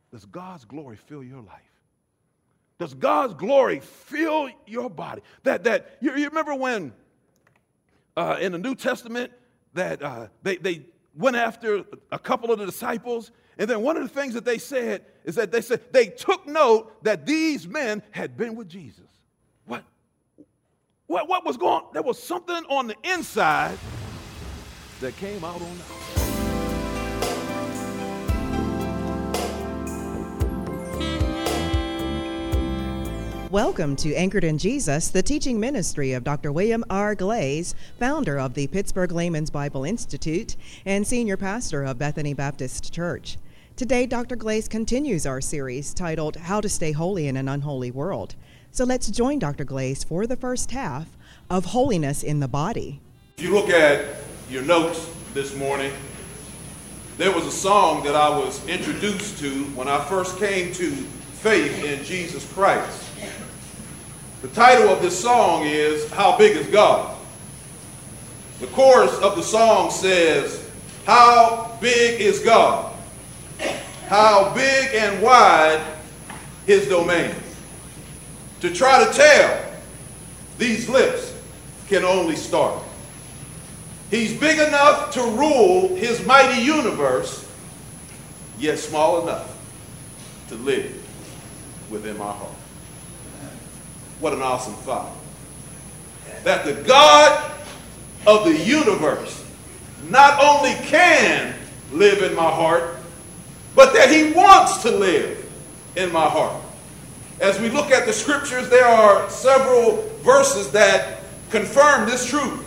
Does God's glory fill your life? Does God's glory fill your body? That you remember when in the New Testament that they went after a couple of the disciples, and then one of the things that they said is that they took note that these men had been with Jesus. What was going on? There was something on the inside that came out on the outside. Welcome to Anchored in Jesus, the teaching ministry of Dr. William R. Glaze, founder of the Pittsburgh Layman's Bible Institute and senior pastor of Bethany Baptist Church. Today, Dr. Glaze continues our series titled How to Stay Holy in an Unholy World. So let's join Dr. Glaze for the first half of Holiness in the Body. If you look at your notes this morning, there was a song that I was introduced to when I first came to faith in Jesus Christ. The title of this song is, How Big is God? The chorus of the song says, How big is God? How big and wide his domain? To try to tell, these lips can only start. He's big enough to rule his mighty universe, yet small enough to live within my heart. What an awesome thought. That the God of the universe not only can live in my heart, but that he wants to live in my heart. As we look at the scriptures, there are several verses that confirm this truth.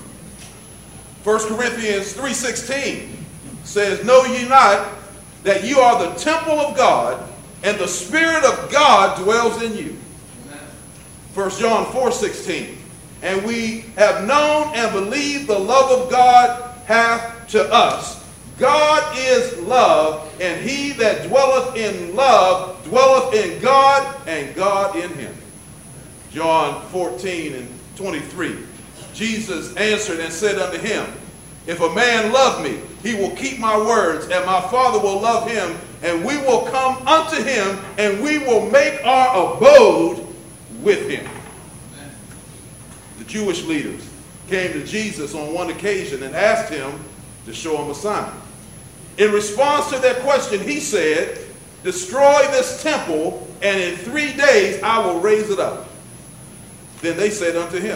1 Corinthians 3:16 says, Know ye not that you are the temple of God, and the Spirit of God dwells in you. 1 John 4:16, and we have known and believed the love of God hath to us. God is love, and he that dwelleth in love dwelleth in God, and God in him. John 14:23, Jesus answered and said unto him, If a man love me, he will keep my words, and my Father will love him, and we will come unto him, and we will make our abode with him. The Jewish leaders came to Jesus on one occasion and asked him to show him a sign. In response to their question, he said, Destroy this temple, and in 3 days I will raise it up. Then they said unto him,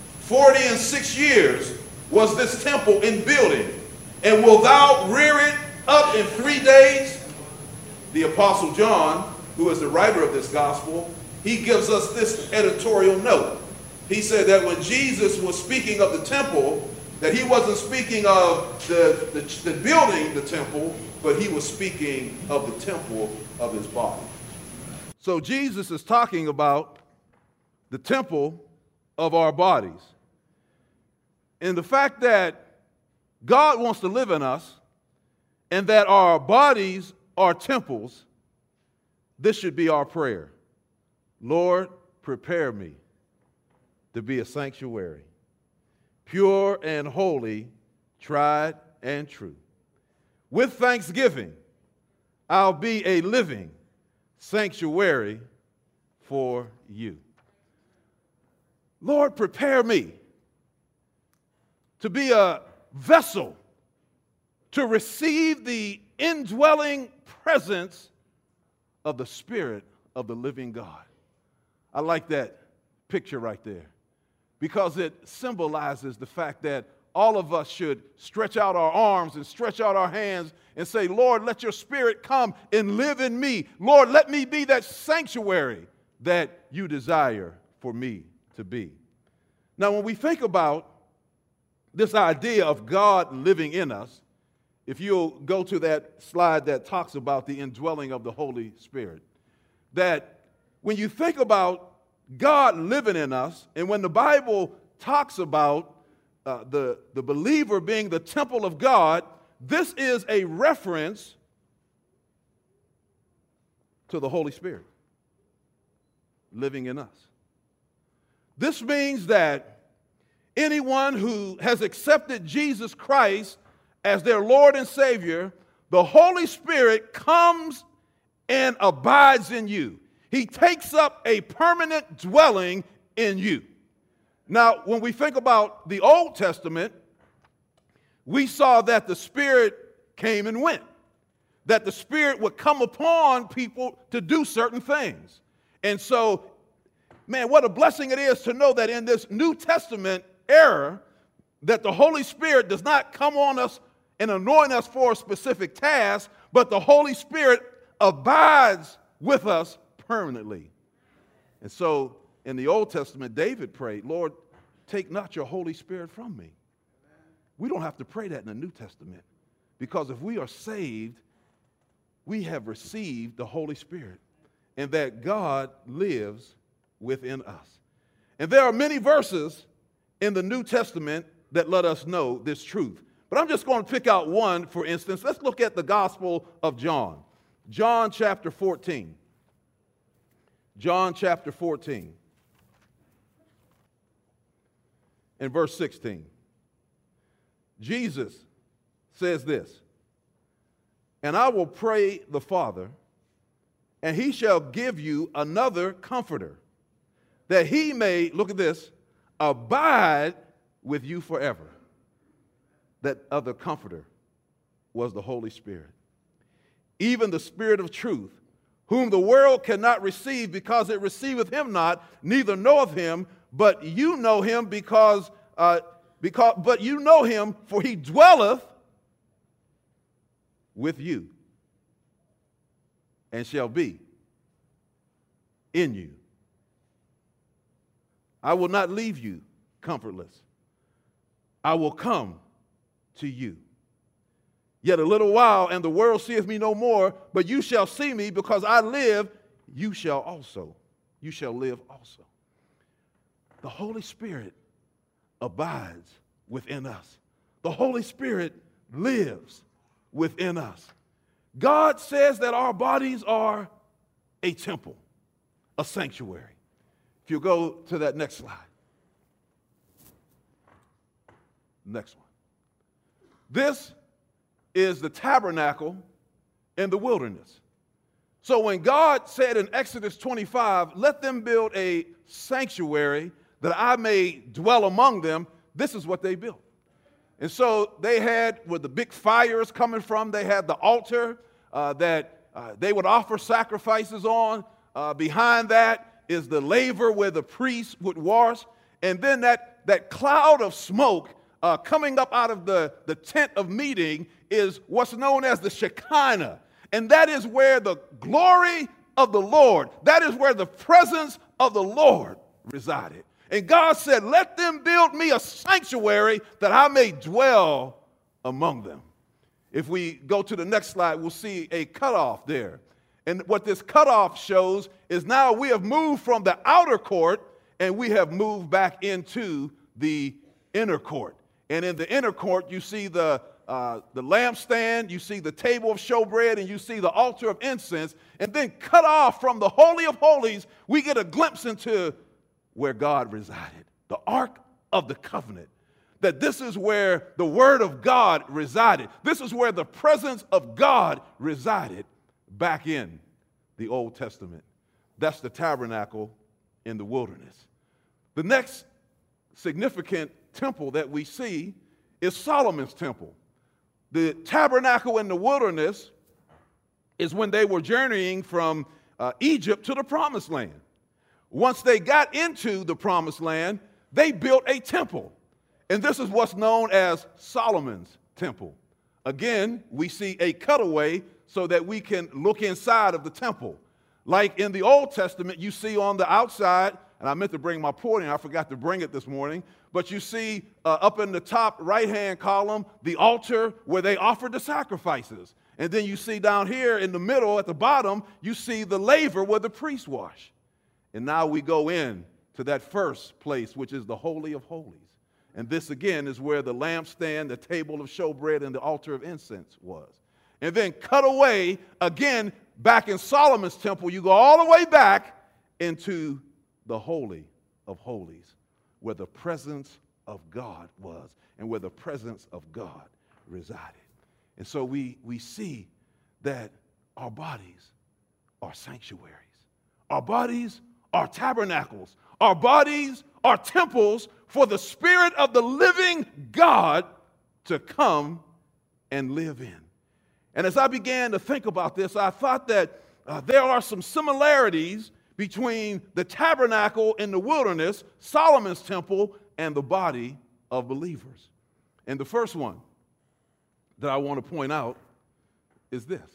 46 years was this temple in building, and wilt thou rear it up in 3 days? The Apostle John, who is the writer of this gospel, he gives us this editorial note. He said that when Jesus was speaking of the temple, that he wasn't speaking of the building the temple, but he was speaking of the temple of his body. So Jesus is talking about the temple of our bodies. And the fact that God wants to live in us and that our bodies are temples, this should be our prayer. Lord, prepare me to be a sanctuary, pure and holy, tried and true. With thanksgiving, I'll be a living sanctuary for you. Lord, prepare me to be a vessel to receive the indwelling presence of the Spirit of the living God. I like that picture right there because it symbolizes the fact that all of us should stretch out our arms and stretch out our hands and say, Lord, let your Spirit come and live in me. Lord, let me be that sanctuary that you desire for me to be. Now, when we think about this idea of God living in us, if you'll go to that slide that talks about the indwelling of the Holy Spirit, that when you think about God living in us, and when the Bible talks about the believer being the temple of God, this is a reference to the Holy Spirit living in us. This means that anyone who has accepted Jesus Christ as their Lord and Savior, the Holy Spirit comes and abides in you. He takes up a permanent dwelling in you. Now, when we think about the Old Testament, we saw that the Spirit came and went, that the Spirit would come upon people to do certain things. And so, man, what a blessing it is to know that in this New Testament era, that the Holy Spirit does not come on us and anoint us for a specific task, but the Holy Spirit abides with us permanently. And so in the Old Testament, David prayed, Lord, take not your Holy Spirit from me. We don't have to pray that in the New Testament, because if we are saved, we have received the Holy Spirit, and that God lives within us. And there are many verses in the New Testament that let us know this truth. But I'm just going to pick out one, for instance. Let's look at the Gospel of John. John chapter 14. John chapter 14. And verse 16. Jesus says this, and I will pray the Father, and he shall give you another comforter, that he may, look at this, abide with you forever. That other comforter was the Holy Spirit. Even the Spirit of truth, whom the world cannot receive, because it receiveth him not, neither knoweth him, but you know him but you know him, for he dwelleth with you and shall be in you. I will not leave you comfortless. I will come to you. Yet a little while, and the world seeth me no more, but you shall see me, because I live, you shall live also. The Holy Spirit abides within us. The Holy Spirit lives within us. God says that our bodies are a temple, a sanctuary. If you go to that next slide. Next one. This is the tabernacle in the wilderness. So when God said in Exodus 25, let them build a sanctuary that I may dwell among them, this is what they built. And so they had, where the big fire is coming from, they had the altar that they would offer sacrifices on. Behind that is the laver where the priest would wash. And then that cloud of smoke coming up out of the tent of meeting is what's known as the Shekinah. And that is where the glory of the Lord, that is where the presence of the Lord resided. And God said, let them build me a sanctuary that I may dwell among them. If we go to the next slide, we'll see a cutoff there. And what this cutoff shows is now we have moved from the outer court and we have moved back into the inner court. And in the inner court, you see the lampstand, you see the table of showbread, and you see the altar of incense. And then cut off from the Holy of Holies, we get a glimpse into where God resided, the Ark of the Covenant. That this is where the Word of God resided. This is where the presence of God resided back in the Old Testament. That's the tabernacle in the wilderness. The next significant temple that we see is Solomon's temple. The tabernacle in the wilderness is when they were journeying from Egypt to the Promised Land. Once they got into the Promised Land, they built a temple. And this is what's known as Solomon's temple. Again, we see a cutaway so that we can look inside of the temple. Like in the Old Testament, you see on the outside, and I meant to bring my porting, I forgot to bring it this morning, but you see up in the top right-hand column, the altar where they offered the sacrifices. And then you see down here in the middle at the bottom, you see the laver where the priests wash. And now we go in to that first place, which is the Holy of Holies. And this again is where the lampstand, the table of showbread, and the altar of incense was. And then cut away again back in Solomon's temple, you go all the way back into the Holy of Holies, where the presence of God was and where the presence of God resided. And so we see that our bodies are sanctuaries. Our bodies are tabernacles. Our bodies are temples for the Spirit of the living God to come and live in. And as I began to think about this, I thought that there are some similarities between the tabernacle in the wilderness, Solomon's temple, and the body of believers. And the first one that I want to point out is this.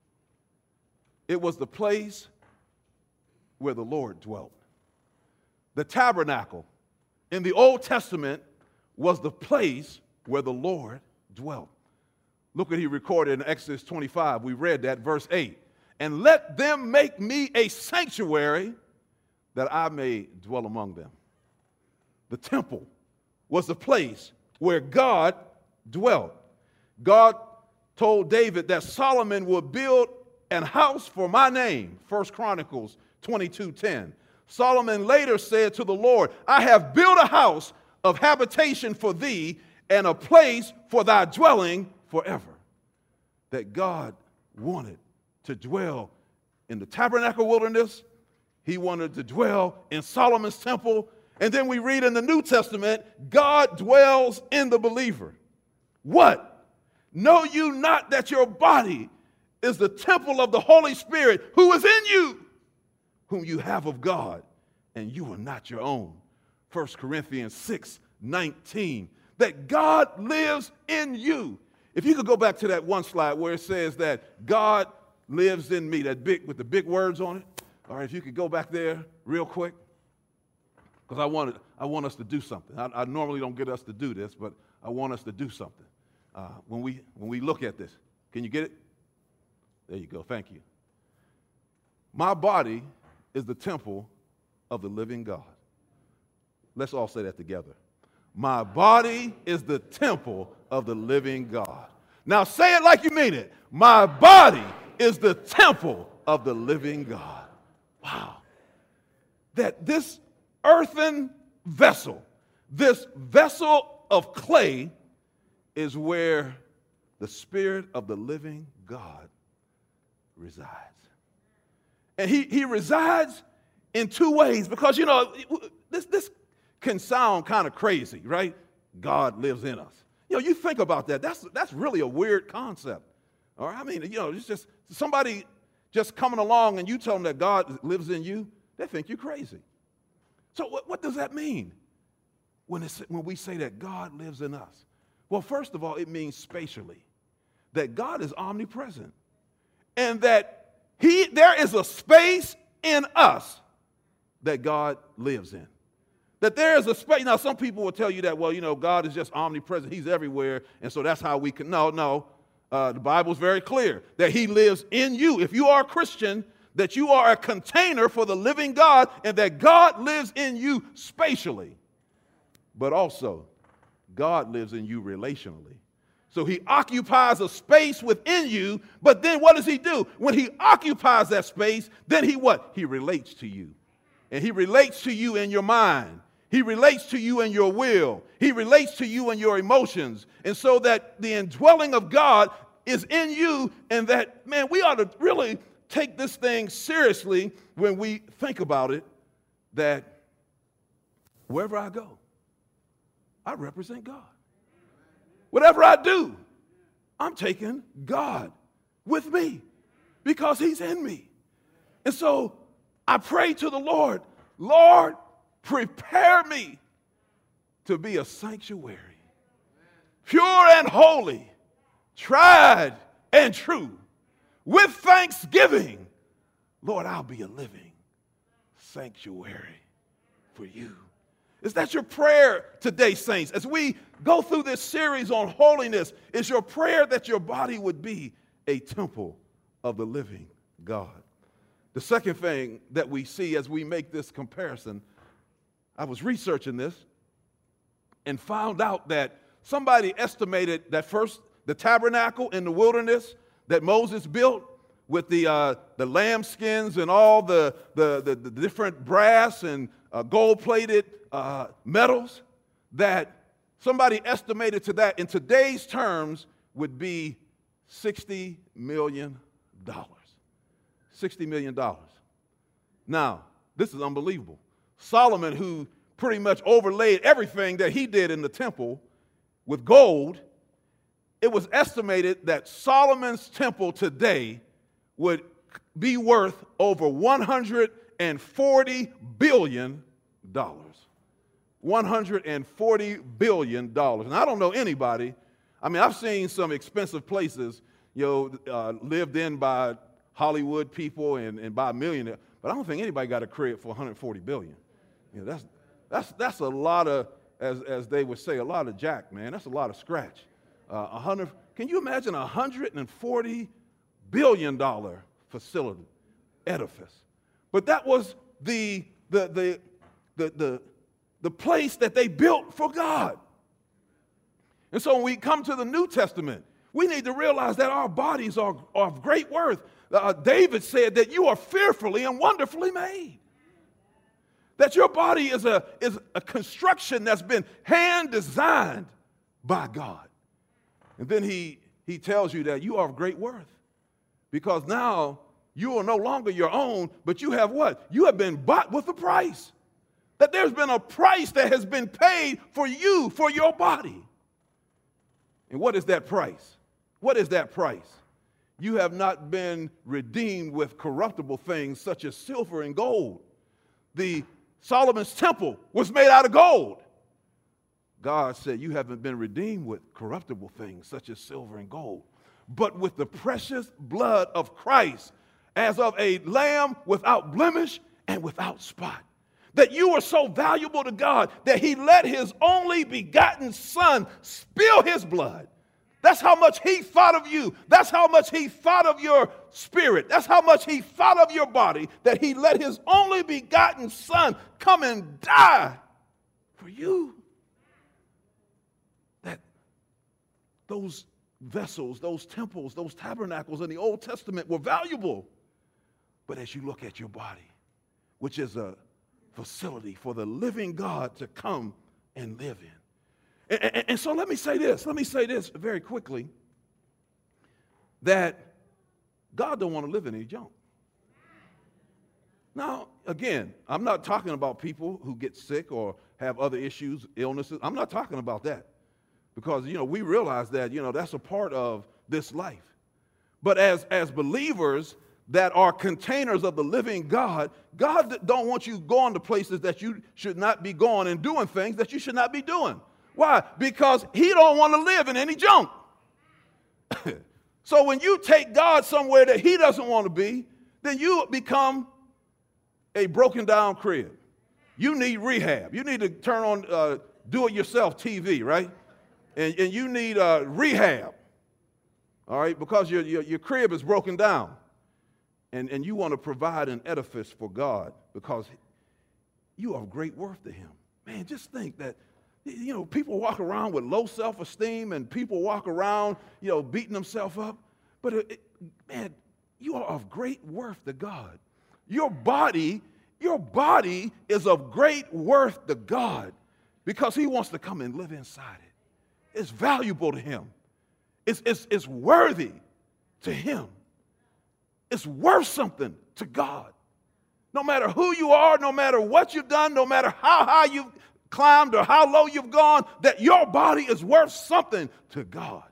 It was the place where the Lord dwelt. The tabernacle in the Old Testament was the place where the Lord dwelt. Look what he recorded in Exodus 25. We read that, verse 8. And let them make me a sanctuary that I may dwell among them. The temple was the place where God dwelt. God told David that Solomon would build an house for my name, 1 Chronicles 22:10. Solomon later said to the Lord, I have built a house of habitation for thee and a place for thy dwelling forever. That God wanted to dwell in the tabernacle wilderness. He wanted to dwell in Solomon's temple. And then we read in the New Testament, God dwells in the believer. What? Know you not that your body is the temple of the Holy Spirit who is in you, whom you have of God, and you are not your own. 1 Corinthians 6:19. That God lives in you. If you could go back to that one slide where it says that God lives in me, that big with the big words on it. All right, if you could go back there real quick, because I want us to do something. I normally don't get us to do this, but I want us to do something when we look at this. Can you get it? There you go. Thank you. My body is the temple of the living God. Let's all say that together. My body is the temple of the living God. Now say it like you mean it. My body is the temple of the living God. Wow. That this earthen vessel, this vessel of clay, is where the Spirit of the living God resides. And he resides in two ways, because, you know, this can sound kind of crazy, right? God lives in us. You know, you think about that. That's really a weird concept. All right? I mean, you know, it's just somebody just coming along and you tell them that God lives in you, they think you're crazy. So what does that mean when we say that God lives in us? Well, first of all, it means spatially, that God is omnipresent, and that there is a space in us that God lives in. That there is a space. Now, some people will tell you that, well, you know, God is just omnipresent. He's everywhere, and so that's how we can. No. The Bible is very clear that he lives in you. If you are a Christian, that you are a container for the living God, and that God lives in you spatially. But also, God lives in you relationally. So he occupies a space within you, but then what does he do? When he occupies that space, then he what? He relates to you. And he relates to you in your mind. He relates to you in your will. He relates to you in your emotions. And so that the indwelling of God is in you, and that, man, we ought to really take this thing seriously when we think about it, that wherever I go, I represent God. Whatever I do, I'm taking God with me because he's in me. And so I pray to the Lord, Lord, prepare me to be a sanctuary, pure and holy, tried and true. With thanksgiving, Lord, I'll be a living sanctuary for you. Is that your prayer today, saints? As we go through this series on holiness, is your prayer that your body would be a temple of the living God? The second thing that we see as we make this comparison, I was researching this and found out that somebody estimated that first the tabernacle in the wilderness that Moses built with the lamb skins and all the different brass and gold-plated metals, that somebody estimated to that in today's terms would be $60 million. $60 million. Now, this is unbelievable. Solomon, who pretty much overlaid everything that he did in the temple with gold, it was estimated that Solomon's temple today would be worth over $140 billion. $140 billion. And I don't know anybody. I mean, I've seen some expensive places, lived in by Hollywood people and by millionaires, but I don't think anybody got a crib for $140 billion. That's a lot of, as they would say, a lot of jack, man. That's a lot of scratch. Can you imagine a $140 billion facility, edifice? But that was the place that they built for God. And so when we come to the New Testament, we need to realize that our bodies are of great worth. David said that you are fearfully and wonderfully made. That your body is a construction that's been hand designed by God. And then he tells you that you are of great worth. Because now you are no longer your own, but you have what? You have been bought with a price. That there's been a price that has been paid for you, for your body. And what is that price? What is that price? You have not been redeemed with corruptible things such as silver and gold. Solomon's temple was made out of gold. God said you haven't been redeemed with corruptible things such as silver and gold, but with the precious blood of Christ, as of a lamb without blemish and without spot. That you are so valuable to God that he let his only begotten son spill his blood. That's how much he thought of you. That's how much he thought of your spirit. That's how much he thought of your body, that he let his only begotten son come and die for you. That those vessels, those temples, those tabernacles in the Old Testament were valuable. But as you look at your body, which is a facility for the living God to come and live in. And so let me say this very quickly, that God don't want to live in any junk. Now, again, I'm not talking about people who get sick or have other issues, illnesses. I'm not talking about that, because, we realize that, that's a part of this life. But as believers that are containers of the living God, God don't want you going to places that you should not be going and doing things that you should not be doing. Why? Because he don't want to live in any junk. So when you take God somewhere that he doesn't want to be, then you become a broken down crib. You need rehab. You need to turn on do-it-yourself TV, right? And you need rehab, all right, because your crib is broken down. And you want to provide an edifice for God because you are of great worth to him. Man, just think that, people walk around with low self-esteem and people walk around, beating themselves up. But, man, you are of great worth to God. Your body is of great worth to God because he wants to come and live inside it. It's valuable to him. It's worthy to him. It's worth something to God. No matter who you are, no matter what you've done, no matter how high you've climbed or how low you've gone, that your body is worth something to God.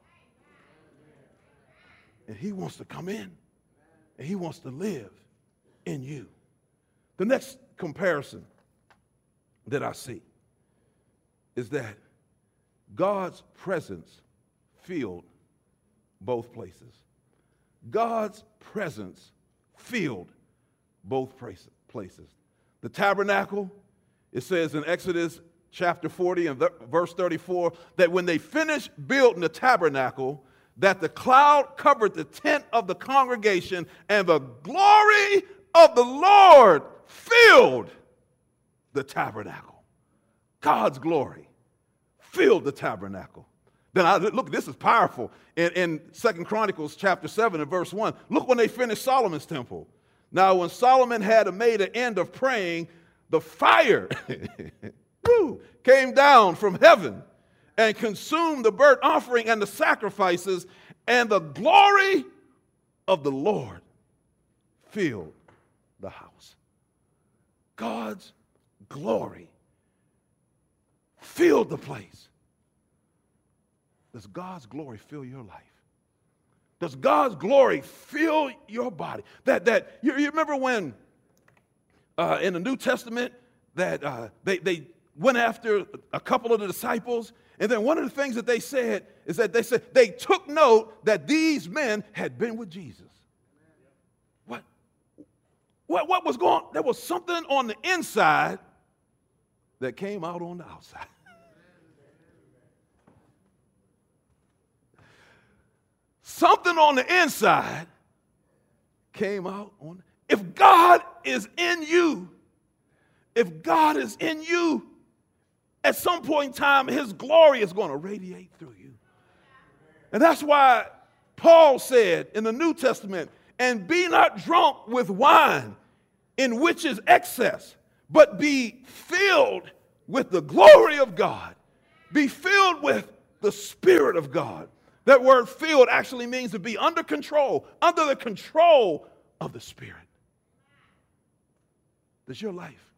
And he wants to come in, and he wants to live in you. The next comparison that I see is that God's presence filled both places. God's presence filled both places. The tabernacle, it says in Exodus chapter 40 and verse 34, that when they finished building the tabernacle, that the cloud covered the tent of the congregation, and the glory of the Lord filled the tabernacle. God's glory filled the tabernacle. Then look, this is powerful. In 2 Chronicles chapter 7 and verse 1, look when they finished Solomon's temple. Now, when Solomon had made an end of praying, the fire came down from heaven and consumed the burnt offering and the sacrifices, and the glory of the Lord filled the house. God's glory filled the place. Does God's glory fill your life? Does God's glory fill your body? That you remember when in the New Testament that they went after a couple of the disciples, and then one of the things that they said is that they took note that these men had been with Jesus. What was going on? There was something on the inside that came out on the outside. Something on the inside came out on. If God is in you, at some point in time, his glory is going to radiate through you. And that's why Paul said in the New Testament, and be not drunk with wine, in which is excess, but be filled with the glory of God. Be filled with the Spirit of God. That word filled actually means to be under control, under the control of the Spirit. Does your life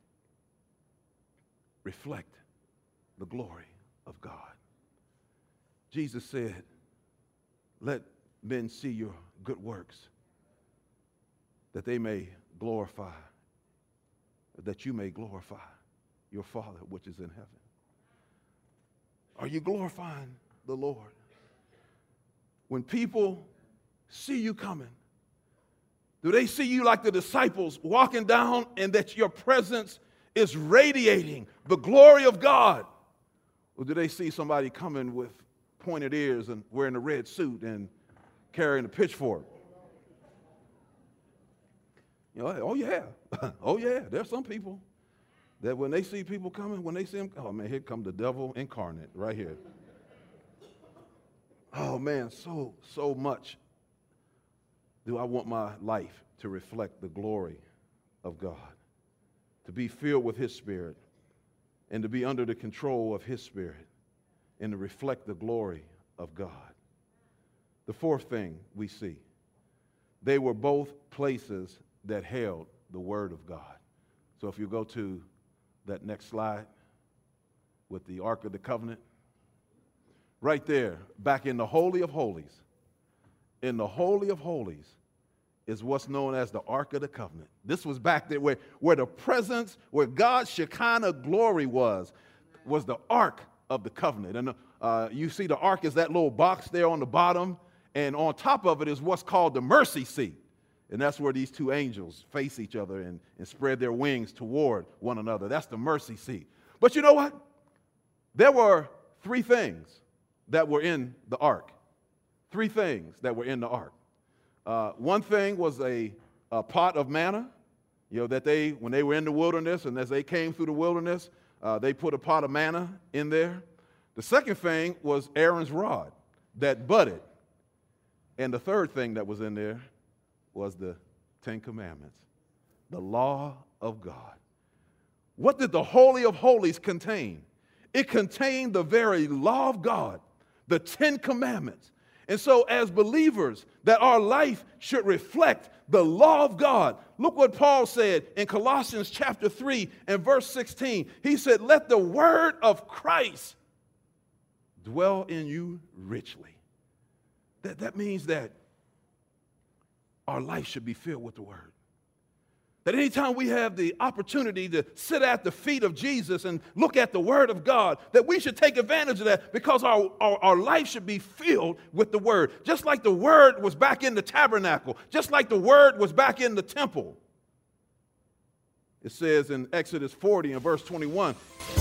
reflect the glory of God? Jesus said, let men see your good works, that they may glorify, that you may glorify your Father which is in heaven. Are you glorifying the Lord? When people see you coming, do they see you like the disciples walking down and that your presence is radiating the glory of God? Or do they see somebody coming with pointed ears and wearing a red suit and carrying a pitchfork? You know, oh yeah, oh yeah, there's some people that when they see people coming, when they see them, oh man, here come the devil incarnate right here. Oh man, so much do I want my life to reflect the glory of God, to be filled with his Spirit, and to be under the control of his Spirit, and to reflect the glory of God. The fourth thing we see, they were both places that held the Word of God. So if you go to that next slide with the Ark of the Covenant, right there, back in the Holy of Holies, in the Holy of Holies is what's known as the Ark of the Covenant. This was back there where the presence, where God's Shekinah glory was the Ark of the Covenant. And you see the Ark is that little box there on the bottom, and on top of it is what's called the mercy seat. And that's where these two angels face each other and spread their wings toward one another. That's the mercy seat. But you know what? There were three things that were in the ark. Three things that were in the ark. One thing was a pot of manna, that when they were in the wilderness and as they came through the wilderness, they put a pot of manna in there. The second thing was Aaron's rod that budded. And the third thing that was in there was the Ten Commandments, the law of God. What did the Holy of Holies contain? It contained the very law of God, the Ten Commandments. And so as believers, that our life should reflect the law of God. Look what Paul said in Colossians chapter 3 and verse 16. He said, let the word of Christ dwell in you richly. That means that our life should be filled with the word. That anytime we have the opportunity to sit at the feet of Jesus and look at the word of God, that we should take advantage of that because our life should be filled with the word. Just like the word was back in the tabernacle, just like the word was back in the temple. It says in Exodus 40 and verse 21,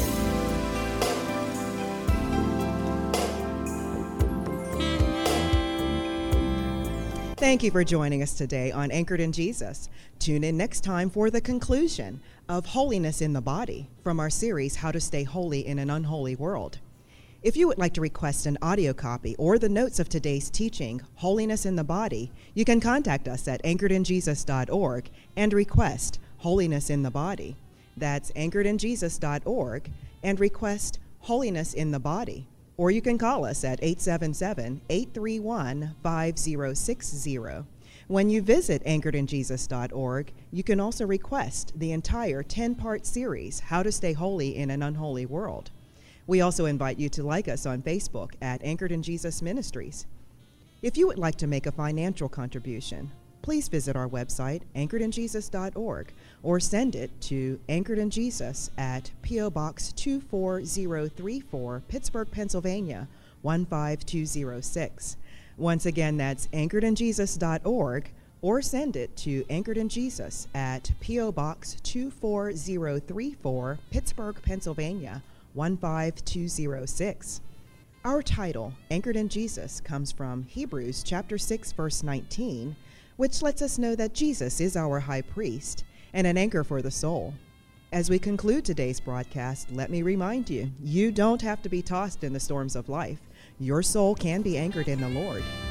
Thank you for joining us today on Anchored in Jesus. Tune in next time for the conclusion of Holiness in the Body from our series, How to Stay Holy in an Unholy World. If you would like to request an audio copy or the notes of today's teaching, Holiness in the Body, you can contact us at anchoredinjesus.org and request Holiness in the Body. That's anchoredinjesus.org and request Holiness in the Body. Or you can call us at 877-831-5060. When you visit anchoredinjesus.org, you can also request the entire 10-part series, How to Stay Holy in an Unholy World. We also invite you to like us on Facebook at Anchored in Jesus Ministries. If you would like to make a financial contribution, please visit our website, anchoredinjesus.org, or send it to Anchored in Jesus at P.O. Box 24034, Pittsburgh, Pennsylvania, 15206. Once again, that's anchoredinjesus.org, or send it to Anchored in Jesus at P.O. Box 24034, Pittsburgh, Pennsylvania, 15206. Our title, Anchored in Jesus, comes from Hebrews chapter 6, verse 19, which lets us know that Jesus is our high priest and an anchor for the soul. As we conclude today's broadcast, let me remind you, you don't have to be tossed in the storms of life. Your soul can be anchored in the Lord.